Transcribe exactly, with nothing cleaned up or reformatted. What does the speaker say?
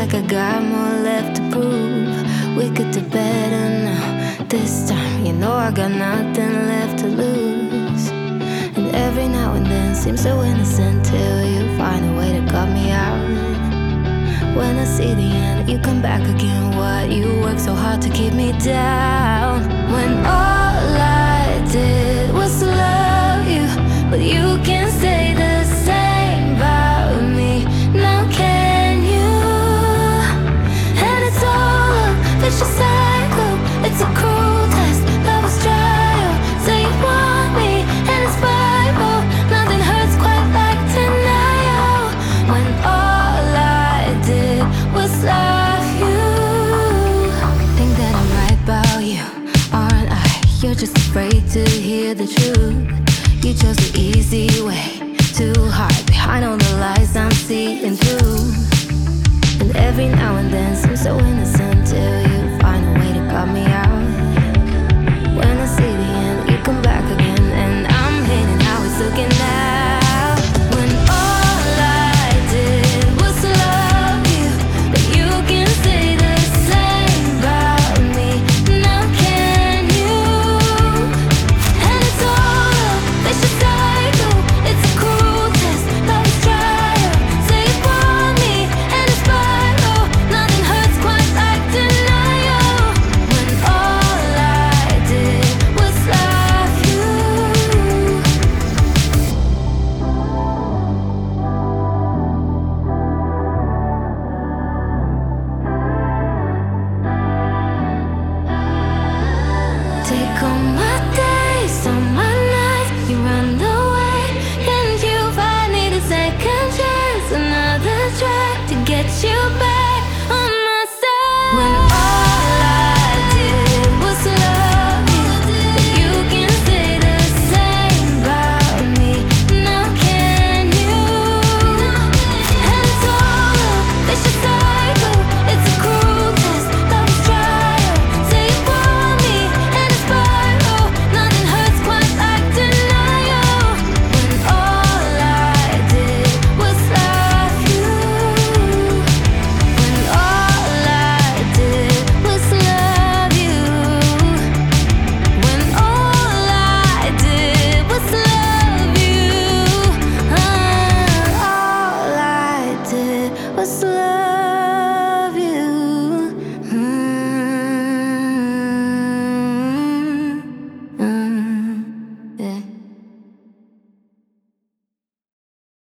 like I got more left to prove. We could do better now. This time, you know I got nothing left to lose. And every now and then seems so innocent till you find a way to cut me out. When I see the end, you come back again. What, you work so hard to keep me down, when all I did was love you. But you can't say the same about me, now can you? And it's all a vicious cycle, it's a cruel test, love is trial. Say you want me, and it's Bible. Nothing hurts quite like denial, when all I did was love you. Think that I'm right about you, aren't I? You're just afraid to hear the truth. You chose the easy way, too hard behind all the lies I'm seeing through. And every now and then seems so innocent